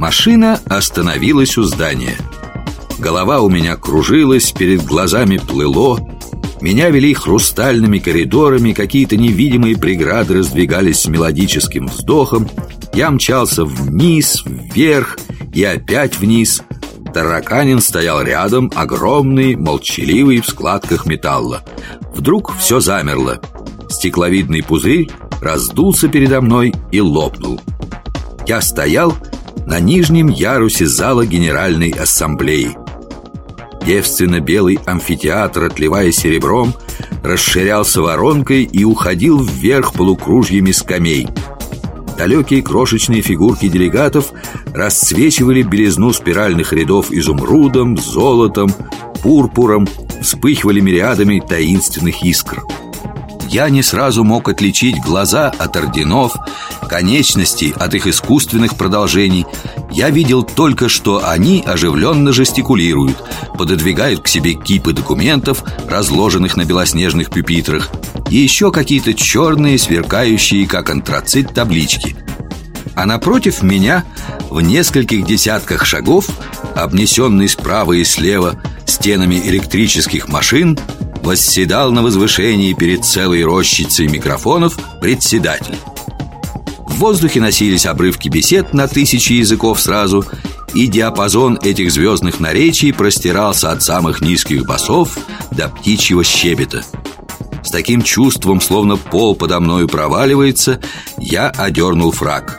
Машина остановилась у здания. Голова у меня кружилась, перед глазами плыло. Меня вели хрустальными коридорами, какие-то невидимые преграды раздвигались с мелодическим вздохом. Я мчался вниз, вверх и опять вниз. Тараканин стоял рядом, огромный, молчаливый, в складках металла. Вдруг все замерло. Стекловидный пузырь раздулся передо мной и лопнул. Я стоял на нижнем ярусе зала Генеральной Ассамблеи. Девственно-белый амфитеатр, отливая серебром, расширялся воронкой и уходил вверх полукружьями скамей. Далекие крошечные фигурки делегатов расцвечивали белизну спиральных рядов изумрудом, золотом, пурпуром, вспыхивали мириадами таинственных искр. Я не сразу мог отличить глаза от орденов, конечности от их искусственных продолжений. Я видел только, что они оживленно жестикулируют, пододвигают к себе кипы документов, разложенных на белоснежных пюпитрах, и еще какие-то черные, сверкающие, как антрацит, таблички. А напротив меня, в нескольких десятках шагов, обнесенный справа и слева стенами электрических машин, восседал на возвышении перед целой рощицей микрофонов председатель. В воздухе носились обрывки бесед на тысячи языков сразу, и диапазон этих звездных наречий простирался от самых низких басов до птичьего щебета. С таким чувством, словно пол подо мною проваливается, я одернул фрак.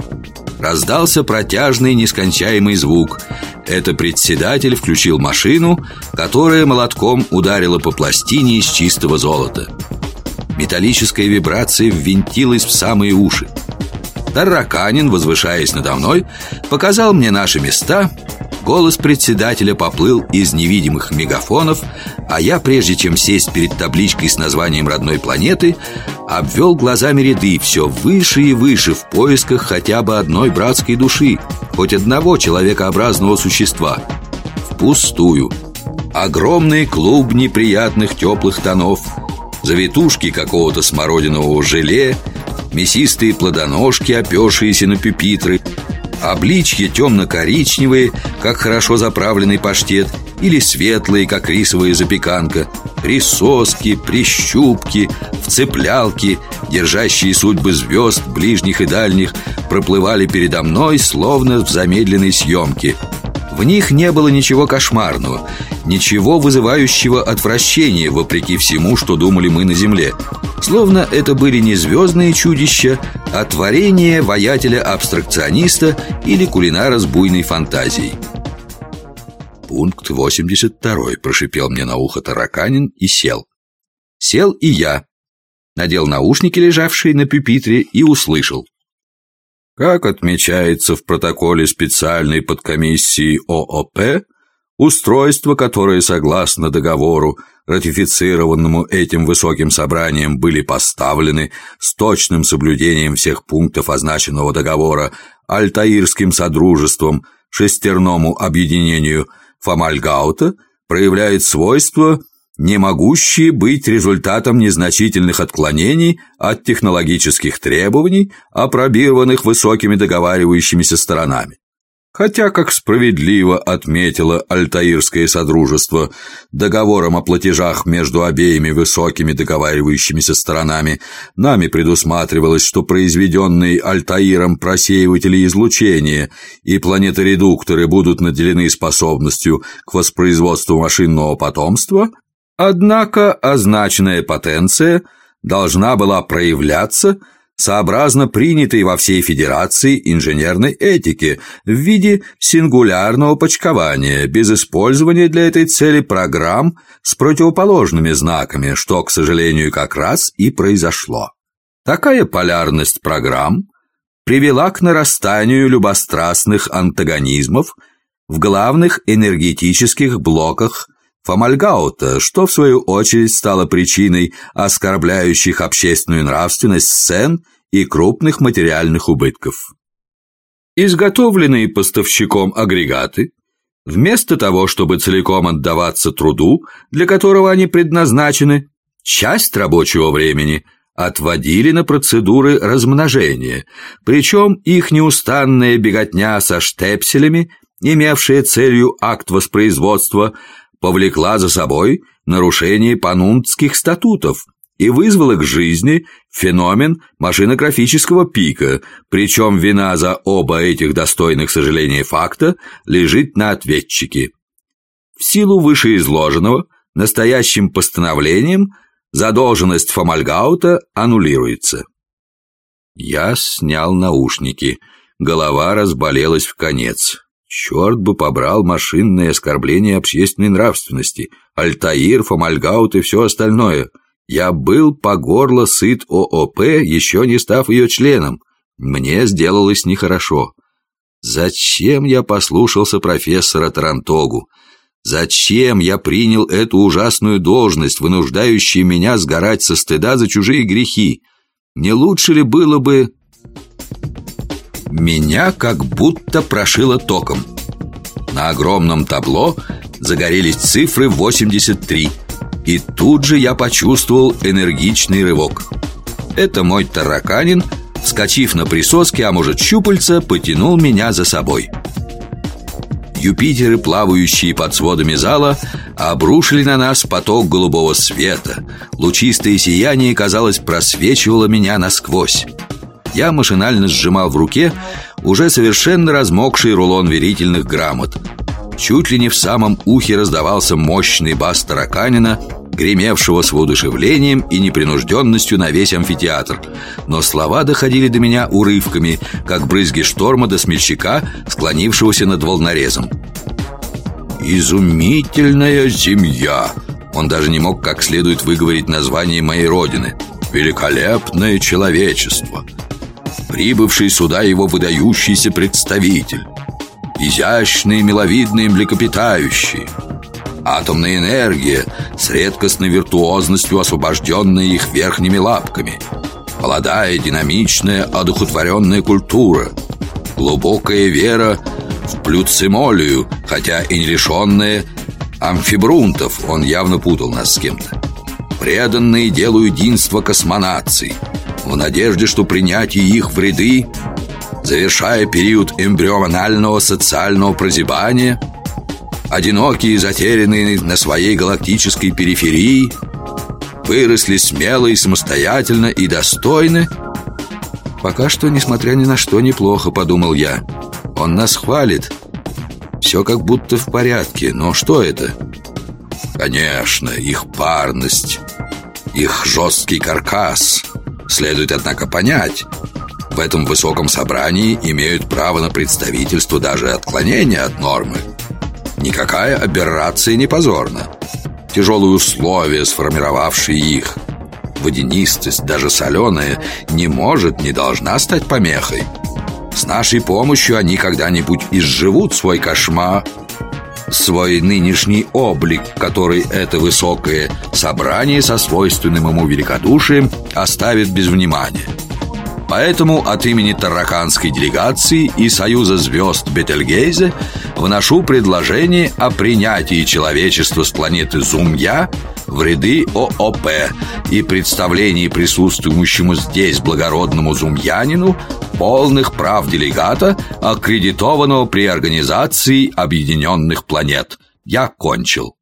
Раздался протяжный нескончаемый звук. Это председатель включил машину, которая молотком ударила по пластине из чистого золота. Металлическая вибрация ввинтилась в самые уши. Тараканин, возвышаясь надо мной, показал мне наши места. Голос председателя поплыл из невидимых мегафонов, а я, прежде чем сесть перед табличкой с названием родной планеты, обвел глазами ряды все выше и выше в поисках хотя бы одной братской души, хоть одного человекообразного существа. Впустую. Огромный клуб неприятных теплых тонов, завитушки какого-то смородинового желе, мясистые плодоножки, опёршиеся на пюпитры, обличья темно-коричневые, как хорошо заправленный паштет, или светлые, как рисовая запеканка, присоски, прищупки, вцеплялки, держащие судьбы звезд, ближних и дальних, проплывали передо мной, словно в замедленной съемке. В них не было ничего кошмарного, ничего вызывающего отвращения, вопреки всему, что думали мы на Земле. Словно это были не звездные чудища, а творение воятеля-абстракциониста или кулинара с буйной фантазией. «Пункт 82», прошипел мне на ухо Тараканин и сел. Сел и я. Надел наушники, лежавшие на пюпитре, и услышал. Как отмечается в протоколе специальной подкомиссии ООП, устройства, которые, согласно договору, ратифицированному этим высоким собранием, были поставлены с точным соблюдением всех пунктов означенного договора Альтаирским содружеством шестерному объединению Фомальгаута, проявляет свойства, не могущие быть результатом незначительных отклонений от технологических требований, апробированных высокими договаривающимися сторонами. Хотя, как справедливо отметило Альтаирское содружество, договором о платежах между обеими высокими договаривающимися сторонами нами предусматривалось, что произведенные Альтаиром просеиватели излучения и планеторедукторы будут наделены способностью к воспроизводству машинного потомства, однако означенная потенция должна была проявляться сообразно принятой во всей Федерации инженерной этики в виде сингулярного почкования, без использования для этой цели программ с противоположными знаками, что, к сожалению, как раз и произошло. Такая полярность программ привела к нарастанию любострастных антагонизмов в главных энергетических блоках Фомальгаута, что в свою очередь стало причиной оскорбляющих общественную нравственность сцен и крупных материальных убытков. Изготовленные поставщиком агрегаты, вместо того, чтобы целиком отдаваться труду, для которого они предназначены, часть рабочего времени отводили на процедуры размножения, причем их неустанная беготня со штепселями, имевшая целью акт воспроизводства, повлекла за собой нарушение панунтских статутов и вызвала к жизни феномен машинографического пика, причем вина за оба этих достойных сожаления факта лежит на ответчике. В силу вышеизложенного, настоящим постановлением задолженность Фомальгаута аннулируется. Я снял наушники, голова разболелась вконец. Черт бы побрал машинное оскорбление общественной нравственности, Альтаир, Фомальгаут и все остальное. Я был по горло сыт ООП, еще не став ее членом. Мне сделалось нехорошо. Зачем я послушался профессора Тарантогу? Зачем я принял эту ужасную должность, вынуждающую меня сгорать со стыда за чужие грехи? Не лучше ли было бы... Меня как будто прошило током. На огромном табло загорелись цифры 83. И тут же я почувствовал энергичный рывок. Это мой тараканин, вскочив на присоске, а может щупальца, потянул меня за собой. Юпитеры, плавающие под сводами зала, обрушили на нас поток голубого света. Лучистое сияние, казалось, просвечивало меня насквозь. Я машинально сжимал в руке уже совершенно размокший рулон верительных грамот. Чуть ли не в самом ухе раздавался мощный бас тараканина, гремевшего с воодушевлением и непринужденностью на весь амфитеатр. Но слова доходили до меня урывками, как брызги шторма до смельчака, склонившегося над волнорезом. «Изумительная земля!» Он даже не мог как следует выговорить название моей родины. «Великолепное человечество!» Прибывший сюда его выдающийся представитель. Изящные, миловидные млекопитающие. Атомная энергия с редкостной виртуозностью, освобожденная их верхними лапками. Молодая, динамичная, одухотворенная культура. Глубокая вера в плюцимолию, хотя и не лишенная амфибрунтов, он явно путал нас с кем-то. Преданные делу единства космонаций, в надежде, что принятие их в ряды, завершая период эмбрионального социального прозябания, одинокие, затерянные на своей галактической периферии, выросли смело и самостоятельно и достойны. Пока что, несмотря ни на что, неплохо, подумал я. Он нас хвалит. Все как будто в порядке, но что это? Конечно, их парность, их жесткий каркас. Следует, однако, понять, в этом высоком собрании имеют право на представительство даже отклонения от нормы. Никакая аберрация не позорна. Тяжелые условия, сформировавшие их, водянистость, даже соленая, не может, не должна стать помехой. С нашей помощью они когда-нибудь изживут свой кошмар, свой нынешний облик, который это высокое собрание со свойственным ему великодушием оставит без внимания. Поэтому от имени тараканской делегации и Союза звезд Бетельгейзе вношу предложение о принятии человечества с планеты Зумья в ряды ООП и представлении присутствующему здесь благородному зумьянину полных прав делегата, аккредитованного при Организации Объединенных Планет. Я кончил.